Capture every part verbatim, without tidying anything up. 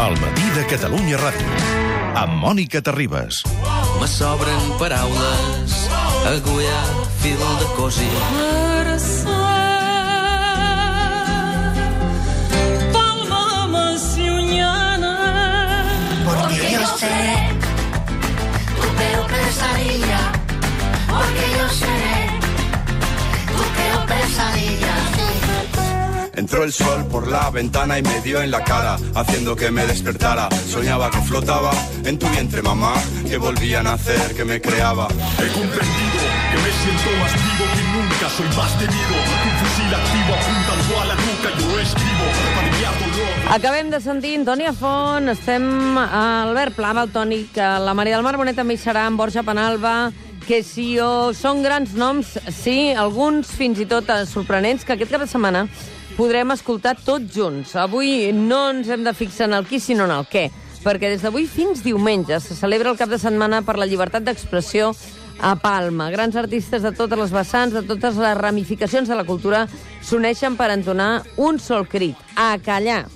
El matí de Catalunya Ràdio, amb Mònica Terribas. Me sobren paraules, agulla, fil de cosi. Per ser palma más llunyana. Porque yo seré tu peor pesadilla. Porque yo seré tu peor pesadilla. Entró el sol por la ventana y me dio en la cara, haciendo que me despertara. Soñaba que flotaba en tu vientre, mamá, que volvía a nacer, que me creaba. He comprendido que me siento más vivo que nunca, soy más temido. Un fusil activo apuntando a la nuca, yo escribo para enviar dolor. Acabem de sentir Antònia Font, estem a Albert Pla, amb el Toni, que la Maria del Mar Bonet també hi serà, amb Borja Penalba, que si o són grans noms, sí, alguns fins i tot sorprenents, que aquest cap de setmana podrem escoltar tots junts. Avui no ens hem de fixar en el qui, sinó en el què, perquè des d'avui fins diumenge se celebra el cap de setmana per la llibertat d'expressió a Palma. Grans artistes de totes les vessants, de totes les ramificacions de la cultura, s'uneixen per entonar un sol crit: a callar.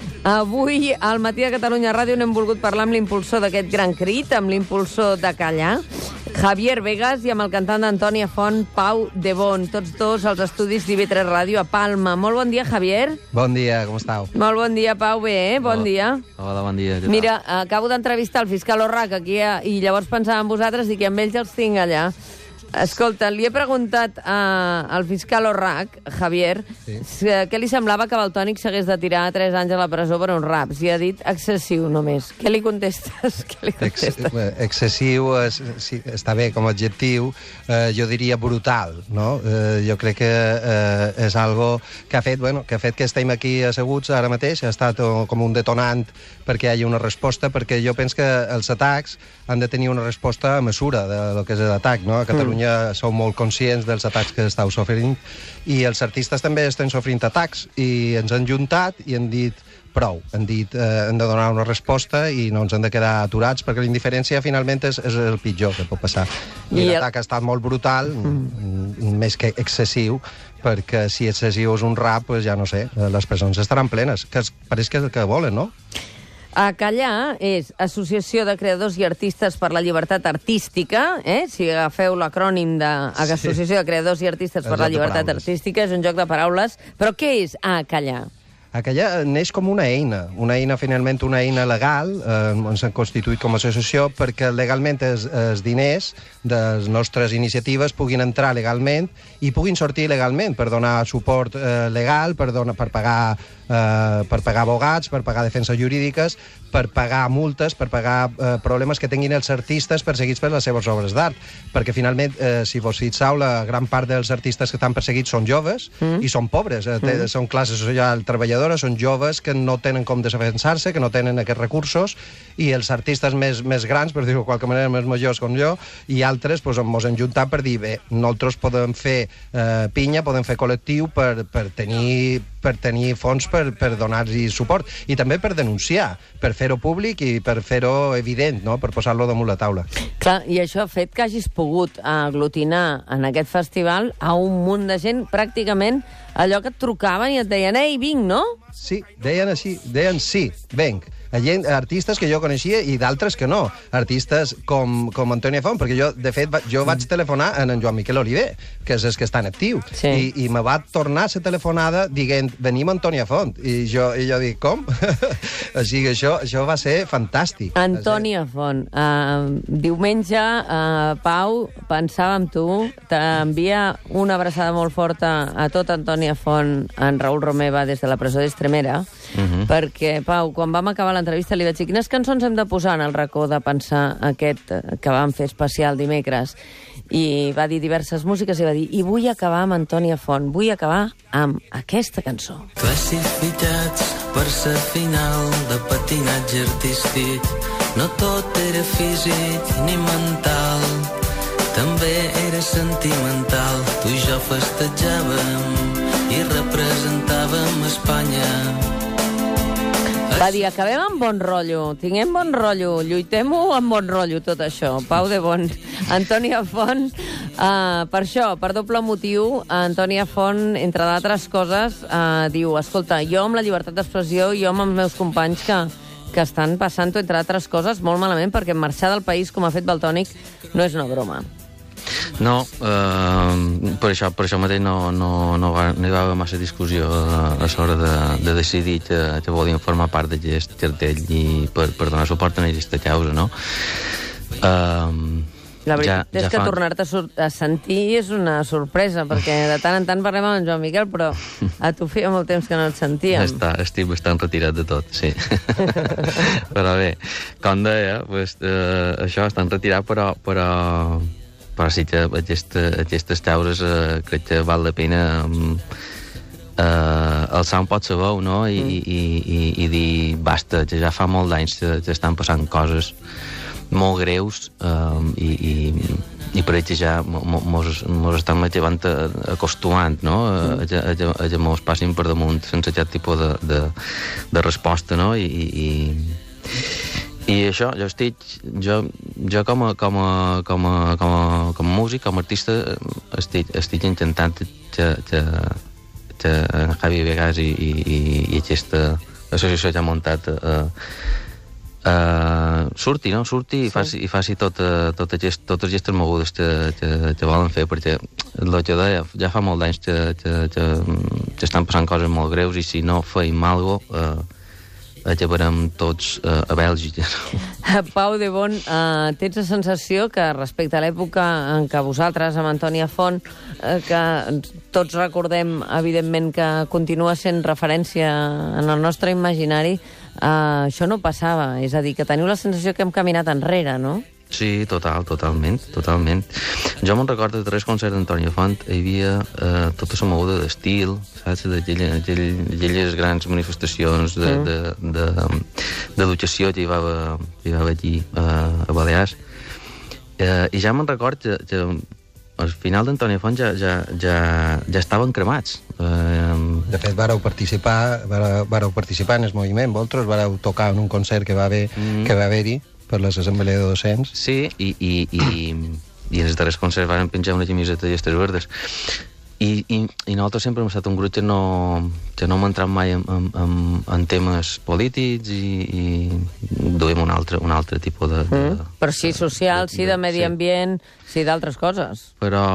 Avui, al matí de Catalunya Ràdio, n'hem volgut parlar amb l'impulsor d'aquest gran crit, amb l'impulsor de callar, Javier Vegas, i amb el cantant d'Antònia Font, Pau de Bon, tots dos als estudis d'I V tres Ràdio a Palma. Molt bon dia, Javier. Bon dia, com estàu? Molt bon dia, Pau, bé, eh? Bon Hola. dia. Hola, bon dia. Mira, acabo d'entrevistar el fiscal Orrac aquí, a, i llavors pensava en vosaltres i que amb ells els tinc allà. Escolta, li he preguntat uh, al fiscal Orrac, Javier, sí. si, què li semblava que Valtònic s'hagués de tirar tres anys a la presó per uns raps, i ha dit excessiu només. Què li contestes? Què li contestes? Ex excessiu és, sí, està bé com a adjectiu, eh, jo diria brutal, no? Eh, jo crec que eh, és algo que ha fet, bueno, que ha fet que estem aquí asseguts ara mateix, ha estat oh, com un detonant perquè hi hagi una resposta, perquè jo penso que els atacs han de tenir una resposta a mesura del que és l'atac, no? A Catalunya mm. sou molt conscients dels atacs que estàu sofrint, i els artistes també estan sofrint atacs, i ens han juntat i han dit prou, han dit eh, hem de donar una resposta i no ens hem de quedar aturats, perquè la indiferència finalment és, és el pitjor que pot passar. I, I l'atac el... ha estat molt brutal, mm. més que excessiu, perquè si excessiu és un rap, pues ja no sé, les presons estaran plenes, que es, pareix que és el que volen, no? A callar és Associació de Creadors i Artistes per la Llibertat Artística, eh? Si agafeu l'acrònim de Associació sí. de Creadors i Artistes per la Llibertat Artística, és un joc de paraules. Però què és a callar? A callar neix com una eina, una eina, finalment, una eina legal, eh, ens han constituït com a associació perquè legalment els, els diners de les nostres iniciatives puguin entrar legalment i puguin sortir legalment per donar suport eh, legal, per, donar, per, pagar, eh, per pagar abogats, per pagar defenses jurídiques, per pagar multes, per pagar eh, problemes que tinguin els artistes perseguits per les seves obres d'art. Perquè finalment, eh, si vos fixeu, la gran part dels artistes que estan perseguits són joves mm. i són pobres, eh, mm. són classes socials treballadores, són joves que no tenen com defensar-se, que no tenen aquests recursos, i els artistes més, més grans, per dir-ho de qualque manera, més majors com jo, i altres pues, ens hem juntat per dir, bé, nosaltres podem fer eh, pinya, podem fer col·lectiu per, per, tenir, per tenir fons per, per donar-hi suport, i també per denunciar, per fer-ho públic i per fer-ho evident, no? Per posar-lo damunt la taula. Clar, i això ha fet que hagis pogut aglutinar en aquest festival a un munt de gent, pràcticament allò que et trucaven i et deien, ei, vinc, no? Sí, deien així, deien sí, venc. Gent, artistes que jo coneixia i d'altres que no. Artistes com, com Antònia Font, perquè jo, de fet, jo vaig telefonar a en Joan Miquel Oliver, que és el que està en actiu, sí. i, i me va tornar la telefonada dient, venim Antònia Font. I jo, i jo dic, com? O sigui, això, això va ser fantàstic. Antònia Font, uh, diumenge, uh, Pau, pensava en tu, t'envia una abraçada molt forta a tot Antònia Font, en Raül Romeva, des de la presó d'Estremera, uh -huh. perquè, Pau, quan vam acabar l'entrevista li vaig dir, quines cançons hem de posar en el racó de pensar aquest que vam fer especial dimecres? I va dir diverses músiques i va dir, i vull acabar amb Antònia Font, vull acabar amb aquesta cançó. Classificats per sa final de patinatge artístic, no tot era físic ni mental, també era sentimental. Tu i jo festejàvem i representàvem Espanya. Va dir, acabem amb bon rotllo, tinguem bon rotllo, lluitem-ho amb bon rotllo, tot això. Pau de Bon. Antònia Font, uh, per això, per doble motiu, Antònia Font, entre d'altres coses, uh, diu, escolta, jo amb la llibertat d'expressió, jo amb els meus companys que, que estan passant, entre altres coses, molt malament, perquè marxar del país, com ha fet Valtònyc, no és una broma. No, eh, per, això, per això mateix no, no, no, va, no hi va haver massa discussió a, a l'hora de, de decidir que, que volien formar part d'aquest cartell i per, per donar suport a aquesta causa, no? Eh, La veritat ja, és ja que fa... tornar-te a sentir és una sorpresa, perquè de tant en tant parlem amb en Joan Miquel, però a tu feia molt temps que no et sentíem. Està, estic bastant retirat de tot, sí. Però bé, com deia, pues, eh, això, estan retirat, però, però, però sí que aquesta, aquestes causes eh, crec que val la pena eh, alçar un pot la veu, no? I, mm. i, i, i dir, basta, que ja fa molt d'anys que, que estan passant coses molt greus um, i, i, i per ells ja mos, mos estan llevant acostumant, no? Mm. A, a, a, a que mos passin per damunt sense aquest tipus de, de, de resposta, no? I, i, i això, jo estic jo, jo com a, com a, com a, com a, com a músic, com a artista estic, estic intentant que, que, que en Javi Vegas i, i, i aquesta associació que ha muntat eh, Uh, surti, no? Surti sí. i faci, i faci tot, uh, tot aquest, totes aquestes mogudes que, que, que volen fer, perquè el que deia, ja fa molt d'anys que, que, que, que estan passant coses molt greus i si no feim alguna cosa, uh, acabarem tots uh, a Bèlgica. Pau de Bon, uh, tens la sensació que respecte a l'època en què vosaltres, amb Antònia Font, uh, que tots recordem, evidentment, que continua sent referència en el nostre imaginari, uh, això no passava. És a dir, que teniu la sensació que hem caminat enrere, no? Sí, total, totalment, totalment. Jo me'n recordo de tres concerts d'Antònia Font, hi havia eh, tota la moguda d'estil, saps? D'aquelles grans manifestacions de, mm. de, de, d'educació que hi va haver, hi va haver aquí eh, a Balears. Eh, I ja me'n record que, que al final d'Antònia Font ja, ja, ja, ja estaven cremats. Eh, de fet, vareu participar, vareu, vareu participar en el moviment, vosaltres vareu tocar en un concert que va haver, mm. que va haver-hi per l'assemblea de docents. Sí, i, i, i, i en els darrers concerts van penjar una camiseta d'aquestes verdes. I, i, i nosaltres sempre hem estat un grup que no, que no hem entrat mai en, en, en temes polítics i, i duem un altre, un altre tipus de... de mm. Però sí social, de, sí de medi ambient, sí, sí d'altres coses. Però...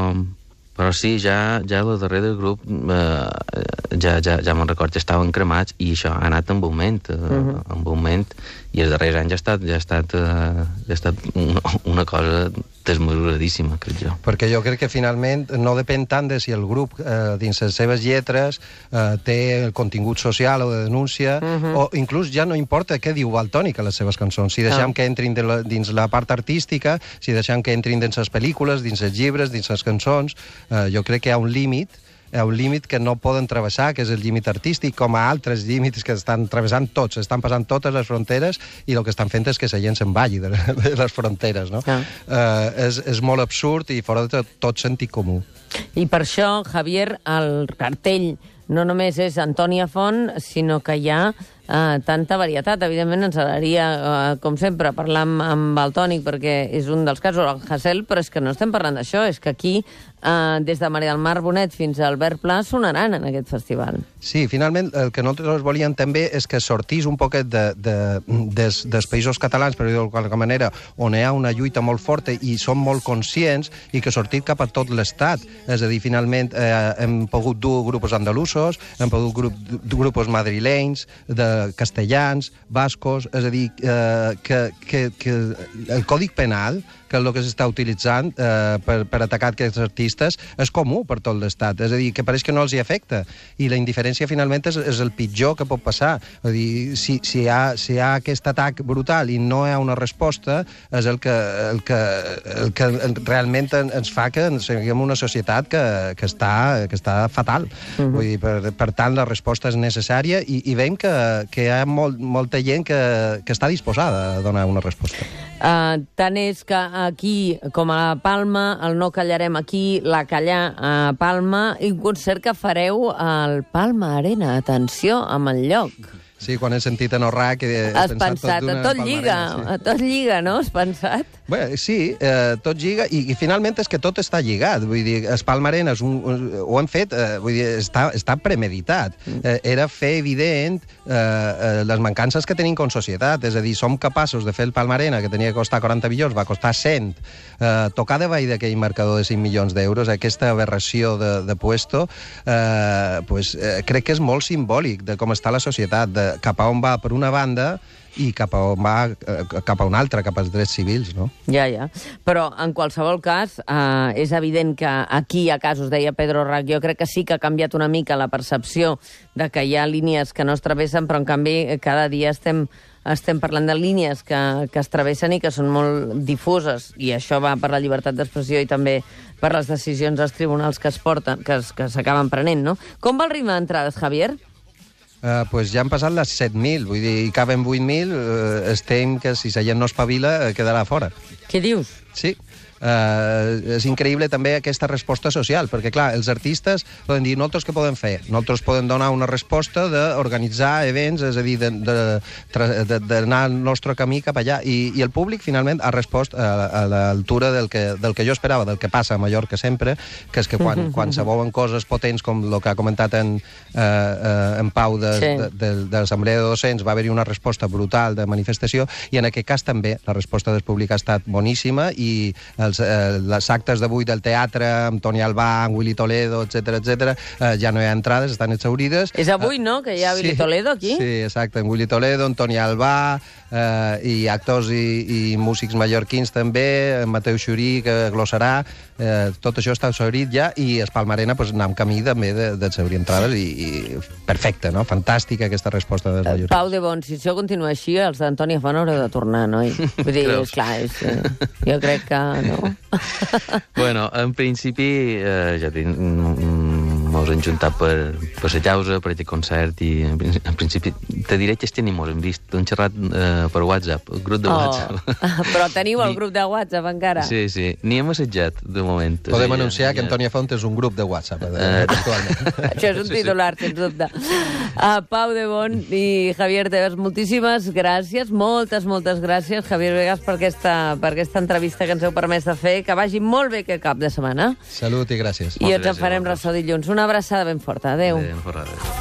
Però sí, ja, ja el darrer del grup eh, ja, ja, ja me'n record que estaven cremats i això ha anat en augment, eh, uh -huh. en augment, i els darrers anys ja ha estat, ja ha estat, eh, ja ha estat una, una cosa desmesuradíssima, crec jo. Perquè jo crec que finalment no depèn tant de si el grup eh, dins les seves lletres eh, té el contingut social o de denúncia, uh -huh. o inclús ja no importa què diu Valtònyc a les seves cançons, si deixem uh -huh. que entrin de la, dins la part artística, si deixem que entrin dins les pel·lícules, dins els llibres, dins les cançons. Uh, jo crec que hi ha un límit, hi ha un límit que no poden travessar, que és el límit artístic, com a altres límits que estan travessant tots, estan passant totes les fronteres i el que estan fent és que la gent se'n vagi de, de les fronteres, no? Ah. Uh, és, és molt absurd i fora de tot, tot sentit comú. I per això, Javier, el cartell no només és Antònia Font, sinó que hi ha uh, tanta varietat. Evidentment ens agradaria, uh, com sempre, parlar amb, amb Valtònyc, perquè és un dels casos, el Hasél, però és que no estem parlant d'això, és que aquí, uh, des de Maria del Mar Bonet fins a Albert Pla, sonaran en aquest festival. Sí, finalment, el que nosaltres volíem també és que sortís un poquet de, de, des, dels països catalans, per dir-ho de qualque manera, on hi ha una lluita molt forta i són molt conscients, i que sortit cap a tot l'Estat. És a dir, finalment, eh, hem pogut dur grups andalusos, hem pogut grup, grupos madrilenys, de castellans, bascos, és a dir, eh, que, que, que el Còdic Penal, que és el que s'està utilitzant eh, per, per atacar aquests artistes, és comú per tot l'Estat. És a dir, que pareix que no els hi afecta. I la indiferència, finalment, és, és el pitjor que pot passar. És a dir, si, si, hi ha, si hi ha aquest atac brutal i no hi ha una resposta, és el que, el que, el que realment ens fa que siguem una societat que, que, està, que està fatal. Uh-huh. Vull dir, per, per tant, la resposta és necessària i, i veiem que, que hi ha molt, molta gent que, que està disposada a donar una resposta. Uh, tant és que aquí, com a Palma, el No Callarem aquí, la Callar a Palma, i un concert que fareu al Palma Arena. Atenció amb el lloc. Sí, quan he sentit en Orrà que he Has pensat, pensat, tot, a tot lliga, sí. a tot lliga, no? Has pensat? Bé, sí, eh, tot lliga, i, i finalment és que tot està lligat. Vull dir, es Palmarena és un, ho hem fet, eh, vull dir, està, està premeditat. Eh, era fer evident eh, eh, les mancances que tenim com societat. És a dir, som capaços de fer el Palmarena, que tenia que costar quaranta milions, va costar cent. Eh, tocar davall d'aquell marcador de cinc milions d'euros, aquesta aberració de, de puesto, eh, pues, eh, crec que és molt simbòlic de com està la societat, de cap a on va per una banda i cap a on va eh, cap a una altra, cap als drets civils, no? Ja, ja. Però, en qualsevol cas, eh, és evident que aquí hi ha casos, deia Pedro Rac, jo crec que sí que ha canviat una mica la percepció de que hi ha línies que no es travessen, però, en canvi, cada dia estem, estem parlant de línies que, que es travessen i que són molt difuses, i això va per la llibertat d'expressió i també per les decisions dels tribunals que es porten, que s'acaben prenent, no? Com va el ritme d'entrades, Javier? Uh, pues ja han passat les set mil, vull dir, hi caben vuit mil, uh, estem que si la gent no espavila uh, quedarà fora. Què dius? Sí. Uh, és increïble també aquesta resposta social, perquè, clar, els artistes poden dir, nosaltres què podem fer? Nosaltres podem donar una resposta d'organitzar events, és a dir, d'anar al nostre camí cap allà, i, i el públic, finalment, ha respost a, a l'altura del, que, del que jo esperava, del que passa a Mallorca sempre, que és que quan, quan se veuen coses potents, com el que ha comentat en, uh, uh, en Pau de, sí. de, de, de l'Assemblea de Docents, va haver-hi una resposta brutal de manifestació, i en aquest cas també la resposta del públic ha estat boníssima, i els, eh, les actes d'avui del teatre, amb Toni Albà, amb Willy Toledo, etcètera, etcètera, eh, ja no hi ha entrades, estan exaurides. És avui, eh, no?, que hi ha Willy sí, Toledo aquí? Sí, exacte, amb Willy Toledo, amb Toni Albà, eh, i actors i, i músics mallorquins també, Mateu Xurí, que glossarà, eh, tot això està exaurit ja, i es Palmarena pues, anar en camí també d'exaurir entrades, i, i perfecte, no? Fantàstica aquesta resposta dels mallorquins. Pau de Bon, si això continua així, els d'Antònia Font haureu de tornar, no? Vull dir, és clar, és, eh, jo crec que no. Bueno, en principi, eh, ja dic, mos hem juntat per, per la causa, per aquest concert, i en, en principi, te diré que este ni mos hem vist, hem xerrat eh, per WhatsApp, el grup de oh. WhatsApp. Però teniu el grup de WhatsApp encara? Sí, sí, ni hem assajat, de moment. Podem o sigui, anunciar ja, que Antònia Font és un grup de WhatsApp, eh, actualment. Això és un titular, sí, sí. sens dubte. Uh, Pau de Bon i Javier Tebas, moltíssimes gràcies, moltes, moltes gràcies, Javier Vegas, per aquesta, per aquesta entrevista que ens heu permès de fer, que vagi molt bé aquest cap de setmana. Salut i gràcies. I ens en farem ressò dilluns. Una abraçada ben forta. Adéu. Adéu, forra, adéu.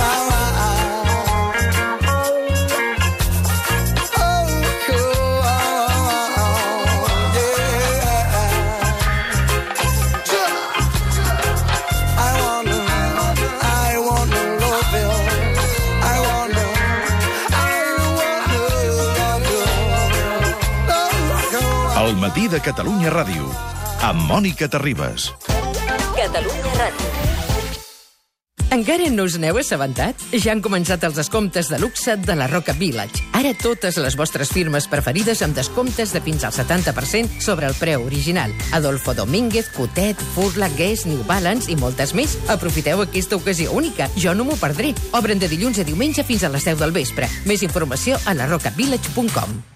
El matí de Catalunya Ràdio, amb Mònica Terribas. Catalunya Ràdio. Encara no us n'heu assabentat? Ja han començat els descomptes de luxe de la Roca Village. Ara totes les vostres firmes preferides amb descomptes de fins al setanta per cent sobre el preu original. Adolfo Domínguez, Cotet, Furla, Guess, New Balance i moltes més. Aprofiteu aquesta ocasió única. Jo no m'ho perdré. Obren de dilluns a diumenge fins a les deu del vespre. Més informació a la roca village punt com.